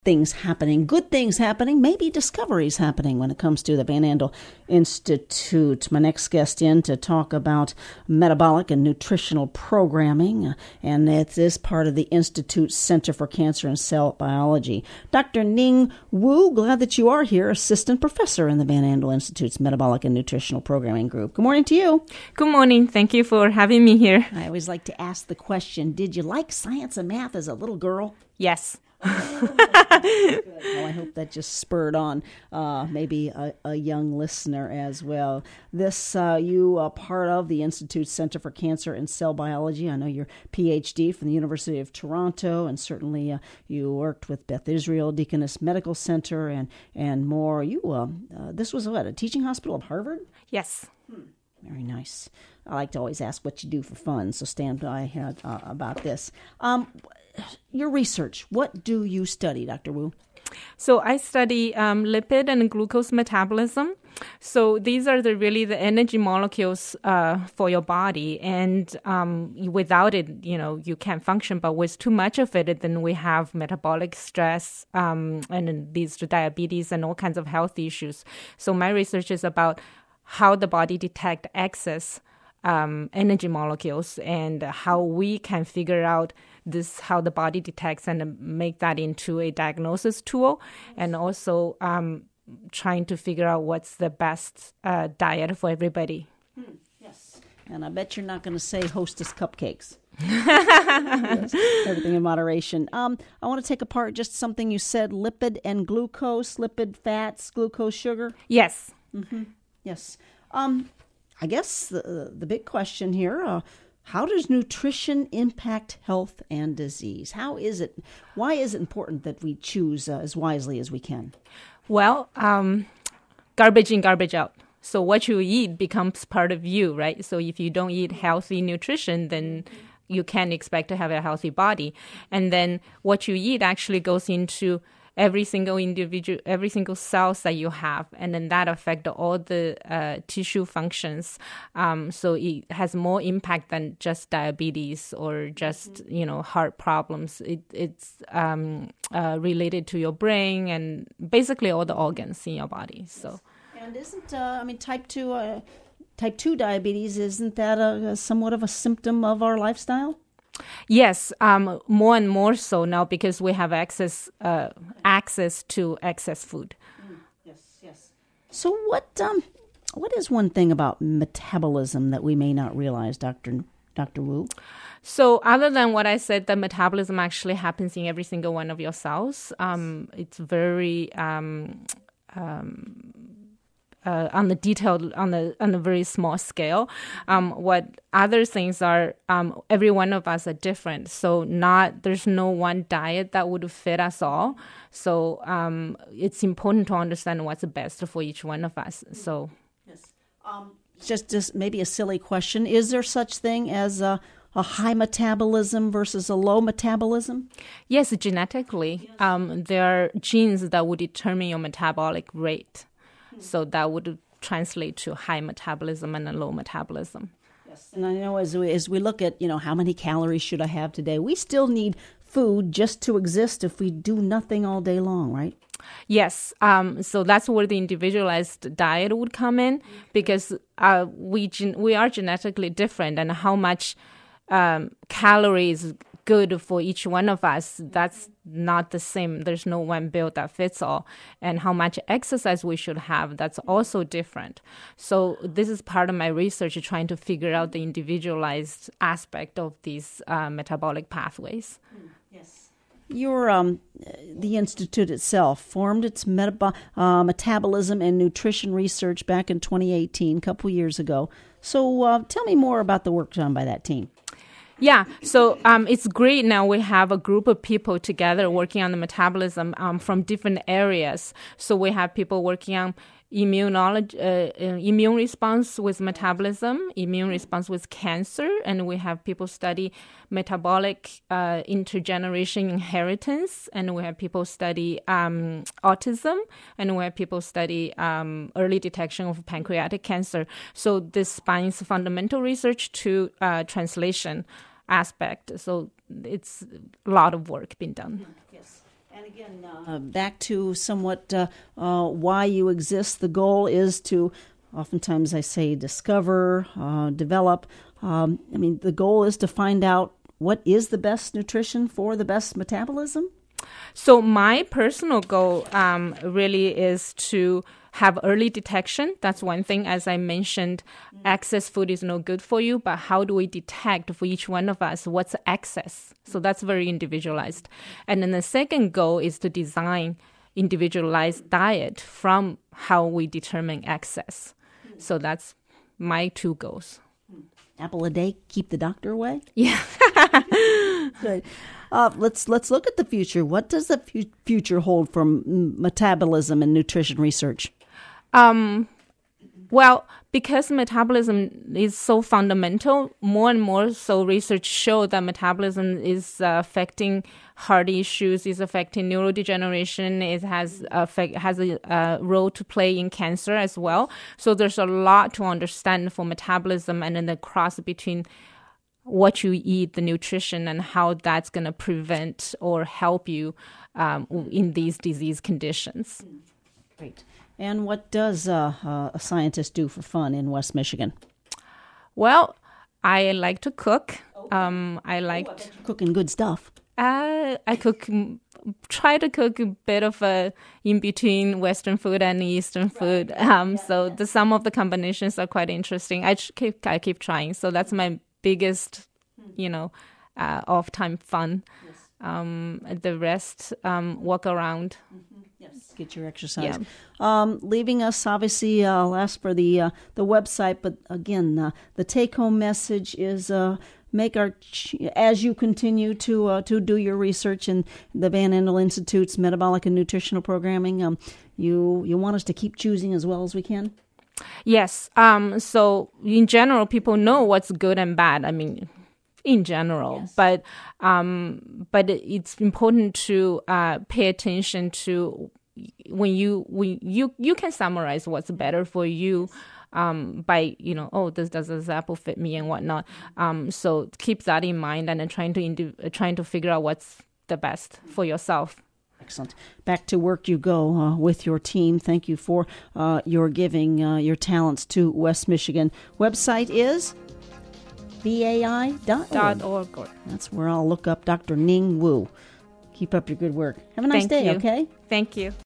things happening, good things happening, maybe discoveries happening when it comes to the Van Andel Institute. My next guest in to talk about metabolic and nutritional programming, and it is part of the Institute's Center for Cancer and Cell Biology. Dr. Ning Wu, glad that you are here, assistant professor in the Van Andel Institute's Metabolic and Nutritional Programming Group. Good morning to you. Good morning. Thank you for having me here. I always like to ask the question, did you like science and math as a little girl? Yes. Well, I hope that just spurred on maybe a young listener as well. You are part of the Institute's Center for Cancer and Cell Biology. I know you're PhD from the University of Toronto, and certainly you worked with Beth Israel Deaconess Medical Center and more. This was a teaching hospital of Harvard? Yes. Very nice. I like to always ask what you do for fun, so stand by about this. Your research, what do you study, Dr. Wu? So I study lipid and glucose metabolism. So these are really the energy molecules for your body. And without it, you can't function. But with too much of it, then we have metabolic stress and then leads to diabetes and all kinds of health issues. So my research is about how the body detects excess energy molecules and how we can figure out how the body detects and make that into a diagnosis tool, and also trying to figure out what's the best diet for everybody. Yes. And I bet you're not going to say Hostess cupcakes. Yes, everything in moderation. I want to take apart just something you said, lipid and glucose, lipid, fats, glucose, sugar. Yes. Mm-hmm. Yes. I guess the big question here, how does nutrition impact health and disease? Why is it important that we choose as wisely as we can? Well, garbage in, garbage out. So what you eat becomes part of you, right? So if you don't eat healthy nutrition, then you can't expect to have a healthy body. And then what you eat actually goes into every single individual, every single cells that you have, and then that affects all the tissue functions. So it has more impact than just diabetes or just heart problems. It's related to your brain and basically all the organs in your body. So, and isn't type 2 diabetes, isn't that somewhat of a symptom of our lifestyle? Yes, more and more so now because we have access to excess food. Yes. So what is one thing about metabolism that we may not realize, Dr. Wu? So other than what I said, the metabolism actually happens in every single one of your cells. It's very on the very small scale. What other things are, every one of us are different. So there's no one diet that would fit us all. So it's important to understand what's best for each one of us. So yes, just maybe a silly question: is there such thing as a high metabolism versus a low metabolism? Yes, genetically, there are genes that would determine your metabolic rate. So that would translate to high metabolism and a low metabolism. Yes, and I know as we look at, how many calories should I have today, we still need food just to exist if we do nothing all day long, right? Yes. So that's where the individualized diet would come in, because we are genetically different, and how much calories good for each one of us, that's not the same. There's no one bill that fits all. And how much exercise we should have, that's also different. So this is part of my research, trying to figure out the individualized aspect of these metabolic pathways. Yes. The Institute itself formed its metabolism and nutrition research back in 2018, a couple years ago. So tell me more about the work done by that team. Yeah, so it's great now we have a group of people together working on the metabolism from different areas. So we have people working on immune response with metabolism, immune response with cancer, and we have people study metabolic intergeneration inheritance, and we have people study autism, and we have people study early detection of pancreatic cancer. So this spans fundamental research to translation aspect. So it's a lot of work being done. Yes. And again, back to somewhat why you exist. The goal is to, oftentimes I say, discover, develop. The goal is to find out what is the best nutrition for the best metabolism. So my personal goal really is to have early detection. That's one thing. As I mentioned, excess food is no good for you, but how do we detect for each one of us what's excess? So that's very individualized. And then the second goal is to design individualized diet from how we determine excess. So that's my two goals. Apple a day, keep the doctor away? Yeah. Good. Let's look at the future. What does the future hold for metabolism and nutrition research? Well, because metabolism is so fundamental, more and more so research show that metabolism is affecting heart issues, is affecting neurodegeneration, it has a role to play in cancer as well. So there's a lot to understand for metabolism and then the cross between what you eat, the nutrition, and how that's going to prevent or help you in these disease conditions. Great. And what does a scientist do for fun in West Michigan? Well, I like to cook. I like cooking good stuff. I try to cook a bit of a in between Western food and Eastern food. So some of the combinations are quite interesting. I keep trying. So that's my biggest, off time fun. Yes. The rest, walk around. Mm-hmm. Yes, get your exercise. Yeah. Leaving us, obviously, I'll ask for the website, but again, the take-home message is as you continue to do your research in the Van Andel Institute's metabolic and nutritional programming, you want us to keep choosing as well as we can? Yes. So in general, people know what's good and bad. I mean, in general, yes. But it's important to pay attention to when you can summarize what's better for you by does this apple fit me and whatnot. So keep that in mind and then trying to figure out what's the best for yourself. Excellent. Back to work you go with your team. Thank you for your giving your talents to West Michigan. Website is vai.org. That's where I'll look up Dr. Ning Wu. Keep up your good work. Have a nice day, okay? Thank you.